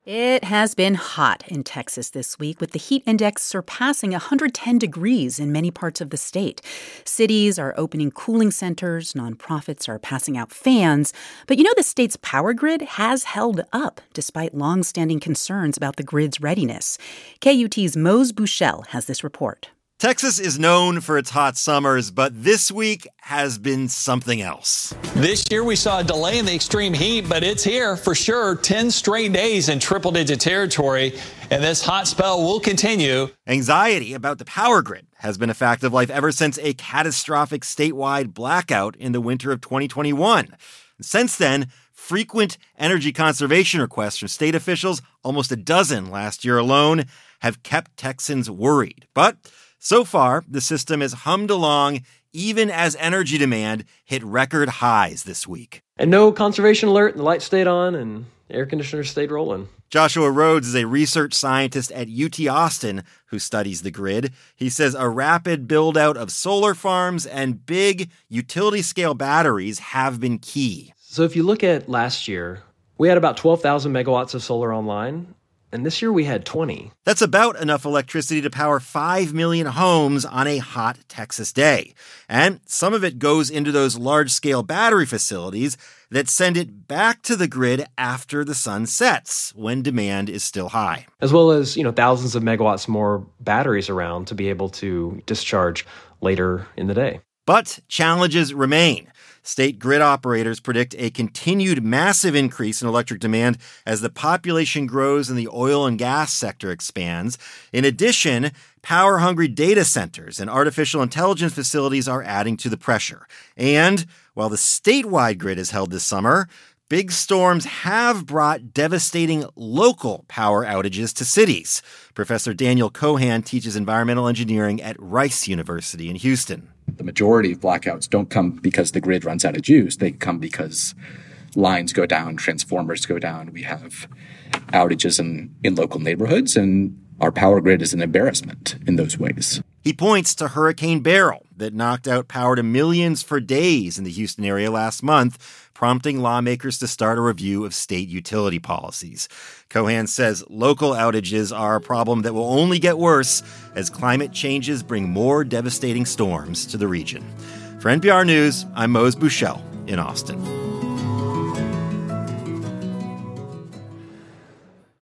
It has been hot in Texas this week, with the heat index surpassing 110 degrees in many parts of the state. Cities are opening cooling centers, nonprofits are passing out fans. But the state's power grid has held up despite long-standing concerns about the grid's readiness. KUT's Mose Buchel has this report. Texas is known for its hot summers, but this week has been something else. This year we saw a delay in the extreme heat, but it's here for sure. 10 straight days in triple-digit territory, and this hot spell will continue. Anxiety about the power grid has been a fact of life ever since a catastrophic statewide blackout in the winter of 2021. Since then, frequent energy conservation requests from state officials, almost a dozen last year alone, have kept Texans worried. But so far, the system has hummed along even as energy demand hit record highs this week. And no conservation alert, and the lights stayed on, and air conditioners stayed rolling. Joshua Rhodes is a research scientist at UT Austin who studies the grid. He says a rapid build-out of solar farms and big utility-scale batteries have been key. So if you look at last year, we had about 12,000 megawatts of solar online. And this year we had 20. That's about enough electricity to power 5 million homes on a hot Texas day. And some of it goes into those large-scale battery facilities that send it back to the grid after the sun sets, when demand is still high. As well as, thousands of megawatts more batteries around to be able to discharge later in the day. But challenges remain. State grid operators predict a continued massive increase in electric demand as the population grows and the oil and gas sector expands. In addition, power-hungry data centers and artificial intelligence facilities are adding to the pressure. And while the statewide grid is held this summer, big storms have brought devastating local power outages to cities. Professor Daniel Cohan teaches environmental engineering at Rice University in Houston. The majority of blackouts don't come because the grid runs out of juice. They come because lines go down, transformers go down. We have outages in local neighborhoods, and our power grid is an embarrassment in those ways. He points to Hurricane Beryl that knocked out power to millions for days in the Houston area last month, prompting lawmakers to start a review of state utility policies. Cohan says local outages are a problem that will only get worse as climate changes bring more devastating storms to the region. For NPR News, I'm Mose Buchel in Austin.